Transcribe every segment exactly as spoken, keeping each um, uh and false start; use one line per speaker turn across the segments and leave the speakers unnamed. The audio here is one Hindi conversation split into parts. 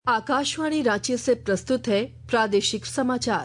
आकाशवाणी रांची से प्रस्तुत है प्रादेशिक समाचार।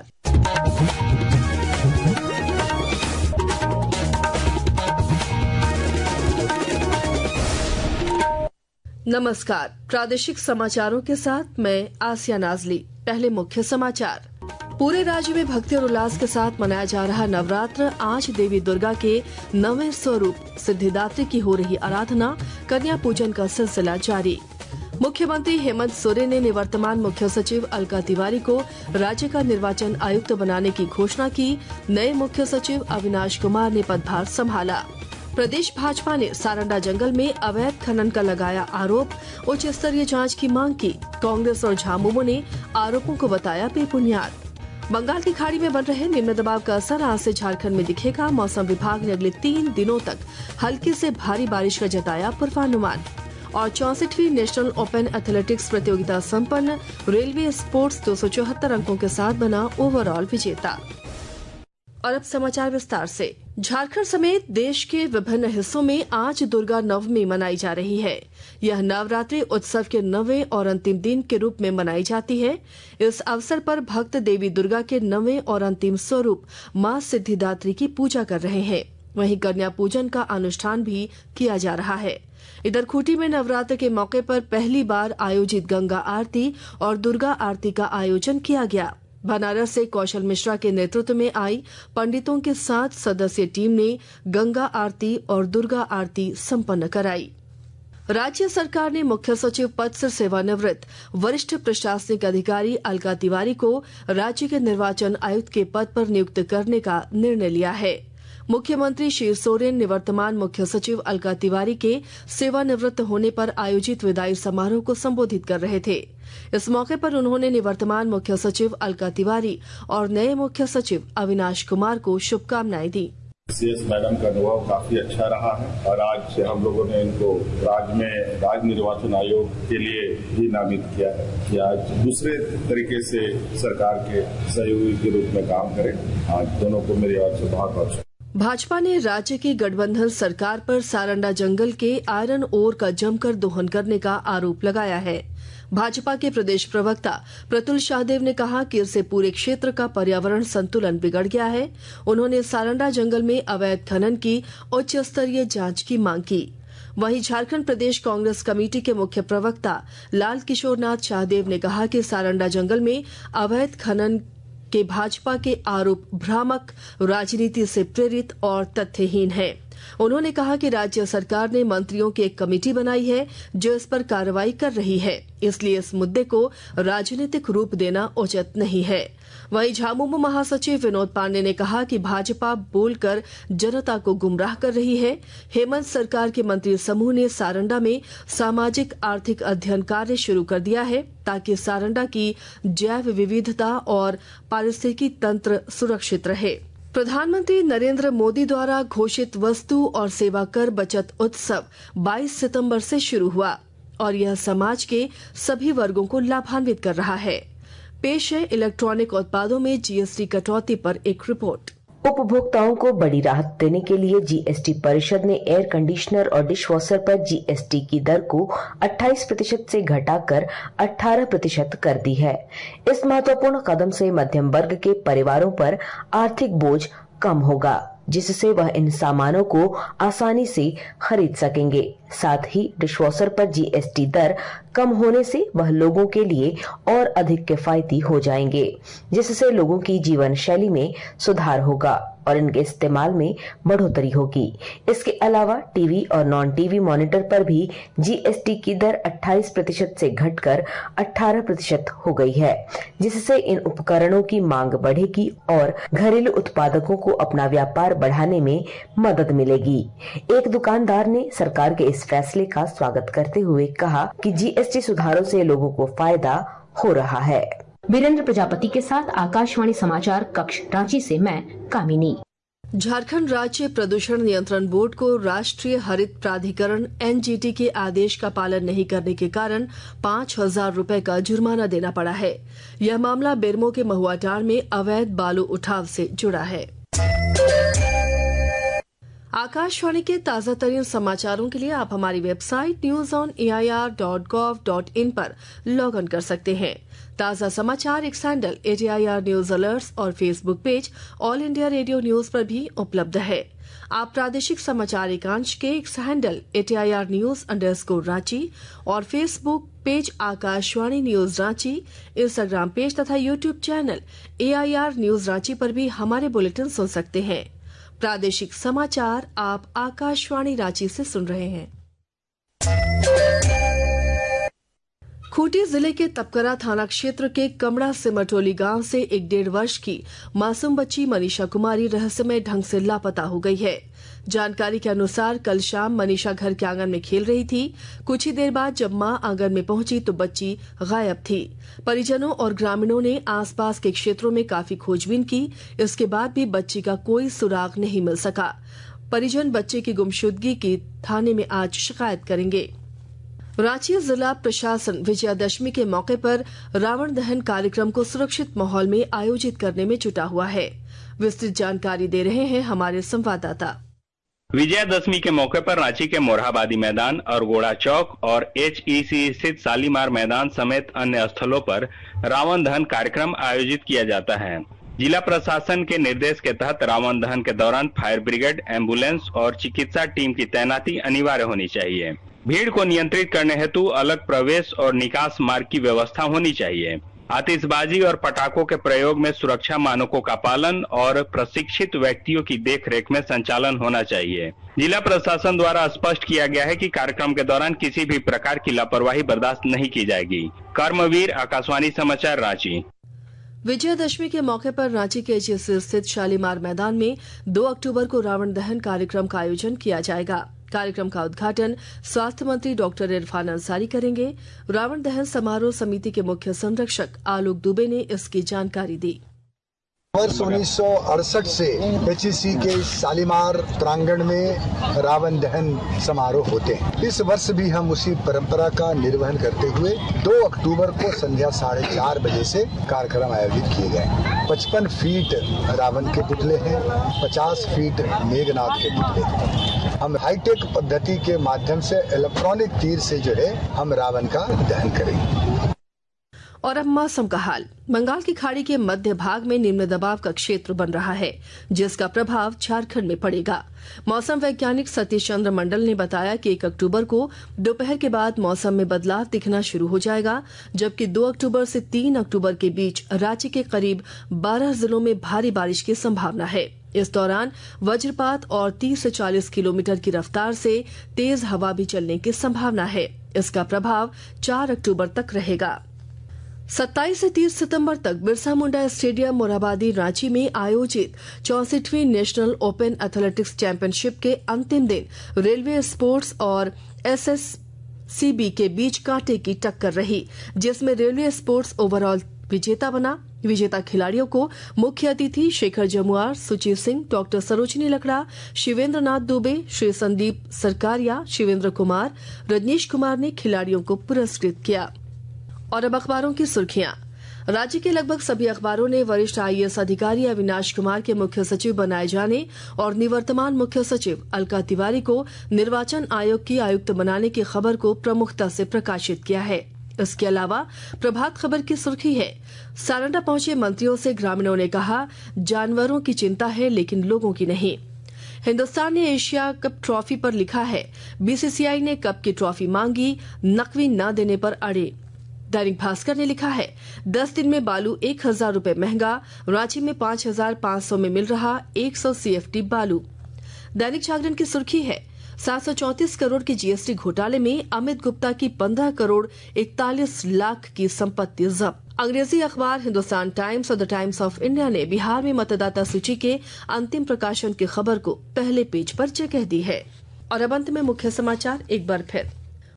नमस्कार, प्रादेशिक समाचारों के साथ मैं आसिया नाजली। पहले मुख्य समाचार। पूरे राज्य में भक्ति और उल्लास के साथ मनाया जा रहा नवरात्र आज देवी दुर्गा के नवें स्वरूप सिद्धिदात्री की हो रही आराधना, कन्या पूजन का सिलसिला जारी। मुख्यमंत्री हेमंत सोरेन ने निवर्तमान मुख्य सचिव अलका तिवारी को राज्य का निर्वाचन आयुक्त बनाने की घोषणा की। नए मुख्य सचिव अविनाश कुमार ने पदभार संभाला। प्रदेश भाजपा ने सारंडा जंगल में अवैध खनन का लगाया आरोप, उच्च स्तरीय जांच की मांग की। कांग्रेस और झामुमो ने आरोपों को बताया बेबुनियाद। बंगाल की खाड़ी में बन रहे निम्न दबाव का असर आज से झारखंड में दिखेगा। मौसम विभाग ने अगले तीन दिनों तक हल्की से भारी बारिश का जताया पूर्वानुमान। और चौसठवीं नेशनल ओपन एथलेटिक्स प्रतियोगिता संपन्न। रेलवे स्पोर्ट्स दो सौ चौहत्तर अंकों के साथ बना ओवरऑल विजेता। और अब समाचार विस्तार से। झारखंड समेत देश के विभिन्न हिस्सों में आज दुर्गा नवमी मनाई जा रही है। यह नवरात्रि उत्सव के नवें और अंतिम दिन के रूप में मनाई जाती है। इस अवसर पर भक्त देवी दुर्गा के नवें और अंतिम स्वरूप मां सिद्धिदात्री की पूजा कर रहे हैं। वहीं कन्या पूजन का अनुष्ठान भी किया जा रहा है। इधर खूंटी में नवरात्र के मौके पर पहली बार आयोजित गंगा आरती और दुर्गा आरती का आयोजन किया गया। बनारस से कौशल मिश्रा के नेतृत्व में आई पंडितों के सात सदस्यीय टीम ने गंगा आरती और दुर्गा आरती संपन्न कराई। राज्य सरकार ने मुख्य सचिव पद से सेवानिवृत्त वरिष्ठ प्रशासनिक अधिकारी अलका तिवारी को राज्य के निर्वाचन आयुक्त के पद पर नियुक्त करने का निर्णय लिया है। मुख्यमंत्री श्री सोरेन निवर्तमान मुख्य सचिव अलका तिवारी के सेवानिवृत्त होने पर आयोजित विदाई समारोह को संबोधित कर रहे थे। इस मौके पर उन्होंने निवर्तमान मुख्य सचिव अलका तिवारी और नए मुख्य सचिव अविनाश कुमार को शुभकामनाएं दी।
सीएस मैडम का अनुभव काफी अच्छा रहा है और आज हम लोगों ने इनको राज्य में राज्य निर्वाचन आयोग के लिए भी नामित किया है कि आज दूसरे तरीके से सरकार के सहयोगी के रूप में काम करें। आज दोनों को मेरी ओर से बहुत बहुत
भाजपा ने राज्य की गठबंधन सरकार पर सारंडा जंगल के आयरन ओर का जमकर दोहन करने का आरोप लगाया है। भाजपा के प्रदेश प्रवक्ता प्रतुल शाहदेव ने कहा कि इससे पूरे क्षेत्र का पर्यावरण संतुलन बिगड़ गया है। उन्होंने सारंडा जंगल में अवैध खनन की उच्च स्तरीय जांच की मांग की। वहीं झारखंड प्रदेश कांग्रेस कमेटी के मुख्य प्रवक्ता लाल किशोरनाथ शाहदेव ने कहा कि सारंडा जंगल में अवैध खनन के भाजपा के आरोप भ्रामक, राजनीति से प्रेरित और तथ्यहीन है। उन्होंने कहा कि राज्य सरकार ने मंत्रियों की एक कमेटी बनाई है जो इस पर कार्रवाई कर रही है, इसलिए इस मुद्दे को राजनीतिक रूप देना उचित नहीं है। वहीं झामुमो महासचिव विनोद पांडे ने कहा कि भाजपा बोलकर जनता को गुमराह कर रही है। हेमंत सरकार के मंत्री समूह ने सारंडा में सामाजिक आर्थिक अध्ययन कार्य शुरू कर दिया है ताकि सारंडा की जैव विविधता और पारिस्थितिकी तंत्र सुरक्षित रहे। प्रधानमंत्री नरेंद्र मोदी द्वारा घोषित वस्तु और सेवा कर बचत उत्सव बाईस सितंबर से शुरू हुआ और यह समाज के सभी वर्गों को लाभान्वित कर रहा है। पेश है इलेक्ट्रॉनिक उत्पादों में जीएसटी कटौती पर एक रिपोर्ट।
उपभोक्ताओं को बड़ी राहत देने के लिए जीएसटी परिषद ने एयर कंडीशनर और डिश वॉशर पर जीएसटी की दर को अट्ठाईस प्रतिशत से घटाकर अठारह प्रतिशत कर दी है। इस महत्वपूर्ण कदम से मध्यम वर्ग के परिवारों पर आर्थिक बोझ कम होगा, जिससे वह इन सामानों को आसानी से खरीद सकेंगे। साथ ही डिशवॉशर पर जीएसटी दर कम होने से वह लोगों के लिए और अधिक किफायती हो जाएंगे, जिससे लोगों की जीवन शैली में सुधार होगा और इनके इस्तेमाल में बढ़ोतरी होगी। इसके अलावा टीवी और नॉन टीवी मॉनिटर पर भी जीएसटी की दर अट्ठाईस प्रतिशत से घटकर अठारह प्रतिशत हो गई है, जिससे इन उपकरणों की मांग बढ़ेगी और घरेलू उत्पादकों को अपना व्यापार बढ़ाने में मदद मिलेगी। एक दुकानदार ने सरकार के इस फैसले का स्वागत करते हुए कहा कि जीएसटी सुधारों से लोगों को फायदा हो रहा है।
वीरेंद्र प्रजापति के साथ आकाशवाणी समाचार कक्ष रांची से मैं कामिनी।
झारखंड राज्य प्रदूषण नियंत्रण बोर्ड को राष्ट्रीय हरित प्राधिकरण एनजीटी के आदेश का पालन नहीं करने के कारण पाँच हजार रूपये का जुर्माना देना पड़ा है। यह मामला बेरमो के महुआटांड़ में अवैध बालू उठाव से जुड़ा है। आकाशवाणी के ताजा तरीन समाचारों के लिए आप हमारी website news on A I R dot gov dot in पर लॉग इन कर सकते हैं। ताजा समाचार X handle at A I R news alerts और Facebook page all India radio news पर भी उपलब्ध है। आप प्रादेशिक समाचार एकांश के X handle at A I R news underscore Ranchi और Facebook page Akashvani news Ranchi, Instagram page तथा YouTube channel A I R news Ranchi पर भी हमारे बुलेटिन सुन सकते हैं। प्रादेशिक समाचार आप आकाशवाणी रांची से सुन रहे हैं। खूंटी जिले के तपकरा थाना क्षेत्र के कमड़ा सिमटोली गांव से एक डेढ़ वर्ष की मासूम बच्ची मनीषा कुमारी रहस्यमय ढंग से लापता हो गई है। जानकारी के अनुसार कल शाम मनीषा घर के आंगन में खेल रही थी। कुछ ही देर बाद जब मां आंगन में पहुंची तो बच्ची गायब थी। परिजनों और ग्रामीणों ने आसपास के क्षेत्रों में काफी खोजबीन की। इसके बाद भी बच्ची का कोई सुराग नहीं मिल सका। परिजन बच्चे की गुमशुदगी की थाने में आज शिकायत करेंगे। रांची जिला प्रशासन विजयादशमी के मौके पर रावण दहन कार्यक्रम को सुरक्षित माहौल में आयोजित करने में जुटा हुआ है। विस्तृत जानकारी दे रहे हैं हमारे संवाददाता।
विजयादशमी के मौके पर रांची के मोरहाबादी मैदान और गोड़ा चौक और एच ई सी स्थित शालीमार मैदान समेत अन्य स्थलों पर रावण दहन कार्यक्रम आयोजित किया जाता है। जिला प्रशासन के निर्देश के तहत रावण दहन के दौरान फायर ब्रिगेड, एम्बुलेंस और चिकित्सा टीम की तैनाती अनिवार्य होनी चाहिए। भीड़ को नियंत्रित करने हेतु अलग प्रवेश और निकास मार्ग की व्यवस्था होनी चाहिए। आतिशबाजी और पटाखों के प्रयोग में सुरक्षा मानकों का पालन और प्रशिक्षित व्यक्तियों की देखरेख में संचालन होना चाहिए। जिला प्रशासन द्वारा स्पष्ट किया गया है कि कार्यक्रम के दौरान किसी भी प्रकार की लापरवाही बर्दाश्त नहीं की जाएगी। कर्मवीर, आकाशवाणी समाचार, रांची।
विजयादशमी के मौके पर रांची के एच ई सी स्थित शालीमार मैदान में दो अक्टूबर को रावण दहन कार्यक्रम का आयोजन किया जाएगा। कार्यक्रम का उद्घाटन स्वास्थ्य मंत्री डॉक्टर इरफान अंसारी करेंगे। रावण दहन समारोह समिति के मुख्य संरक्षक आलोक दुबे ने इसकी जानकारी दी।
वर्ष उन्नीस सौ अड़सठ से एच ई सी के शालीमार प्रांगण में रावण दहन समारोह होते हैं। इस वर्ष भी हम उसी परंपरा का निर्वहन करते हुए दो अक्टूबर को संध्या साढ़े चार बजे से कार्यक्रम आयोजित किए गए। पचपन फीट रावण के पुतले हैं, पचास फीट मेघनाथ के पुतले हैं। हम हाईटेक पद्धति के माध्यम से इलेक्ट्रॉनिक तीर से जो है हम रावण का दहन करेंगे।
और अब मौसम का हाल। बंगाल की खाड़ी के मध्य भाग में निम्न दबाव का क्षेत्र बन रहा है, जिसका प्रभाव झारखंड में पड़ेगा। मौसम वैज्ञानिक सतीश चंद्र मंडल ने बताया कि एक अक्टूबर को दोपहर के बाद मौसम में बदलाव दिखना शुरू हो जाएगा, जबकि दो अक्टूबर से तीन अक्टूबर के बीच रांची के करीब बारह जिलों में भारी बारिश की संभावना है। इस दौरान वज्रपात और तीस से चालीस किलोमीटर की रफ्तार से तेज हवा भी चलने की संभावना है। इसका प्रभाव चार अक्टूबर तक रहेगा। सत्ताईस से तीस सितंबर तक बिरसा मुंडा स्टेडियम मोरहाबादी रांची में आयोजित चौसठवीं नेशनल ओपन एथलेटिक्स चैंपियनशिप के अंतिम दिन रेलवे स्पोर्ट्स और एस एस सी बी के बीच कांटे की टक्कर रही, जिसमें रेलवे स्पोर्ट्स ओवरऑल विजेता बना। विजेता खिलाड़ियों को मुख्य अतिथि शेखर जमुआर, सुचित सिंह, डॉक्टर सरोजनी लकड़ा, शिवेंद्र नाथ दुबे, श्री संदीप सरकारिया, शिवेंद्र कुमार, रजनीश कुमार ने खिलाड़ियों को पुरस्कृत किया। और अब अखबारों की सुर्खियां। राज्य के लगभग सभी अखबारों ने वरिष्ठ आई ए एस अधिकारी अविनाश कुमार के मुख्य सचिव बनाए जाने और निवर्तमान मुख्य सचिव अलका तिवारी को निर्वाचन आयोग की आयुक्त बनाने की खबर को प्रमुखता से प्रकाशित किया है। इसके अलावा प्रभात खबर की सुर्खी है, सारंडा पहुंचे मंत्रियों से ग्रामीणों ने कहा जानवरों की चिंता है लेकिन लोगों की नहीं। हिंदुस्तान ने एशिया कप ट्रॉफी पर लिखा है, बी सी सी आई ने कप की ट्रॉफी मांगी, नकवी न देने पर अड़े। दैनिक भास्कर ने लिखा है, दस दिन में बालू एक हजार रूपये महंगा, रांची में पांच हजार पांच सौ में मिल रहा एक सौ सी एफ टी बालू। दैनिक जागरण की सुर्खी है, सात सौ चौंतीस करोड़ के जी एस टी घोटाले में अमित गुप्ता की पंद्रह करोड़ इकतालीस लाख की संपत्ति जब्त। अंग्रेजी अखबार हिंदुस्तान टाइम्स और द टाइम्स ऑफ इंडिया ने बिहार में मतदाता सूची के अंतिम प्रकाशन की खबर को पहले पेज पर जगह दी है। और अब अंत में मुख्य समाचार एक बार फिर।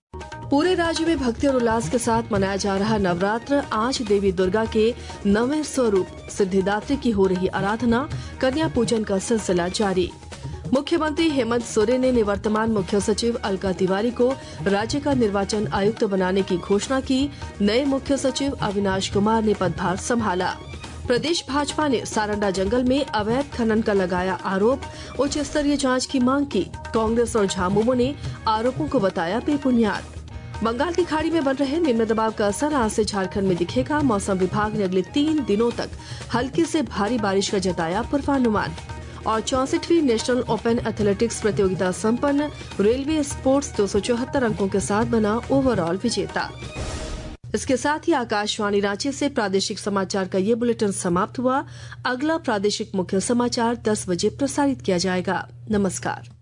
पूरे राज्य में भक्ति और उल्लास के साथ मनाया जा रहा नवरात्र, आज देवी दुर्गा के नवें स्वरूप सिद्धिदात्री की हो रही आराधना, कन्या पूजन का सिलसिला जारी। मुख्यमंत्री हेमंत सोरेन ने निवर्तमान मुख्य सचिव अलका तिवारी को राज्य का निर्वाचन आयुक्त बनाने की घोषणा की। नए मुख्य सचिव अविनाश कुमार ने पदभार संभाला। प्रदेश भाजपा ने सारंडा जंगल में अवैध खनन का लगाया आरोप, उच्च स्तरीय जांच की मांग की। कांग्रेस और झामुमो ने आरोपों को बताया बेबुनियाद। बंगाल की खाड़ी में बन रहे निम्न दबाव का असर आज से झारखंड में दिखेगा। मौसम विभाग ने अगले तीन दिनों तक हल्की से भारी बारिश का जताया पूर्वानुमान। और चौसठवीं नेशनल ओपन एथलेटिक्स प्रतियोगिता संपन्न, रेलवे स्पोर्ट्स दो सौ चौहत्तर अंकों के साथ बना ओवरऑल विजेता। इसके साथ ही आकाशवाणी रांची से प्रादेशिक समाचार का ये बुलेटिन समाप्त हुआ। अगला प्रादेशिक मुख्य समाचार दस बजे प्रसारित किया जाएगा। नमस्कार।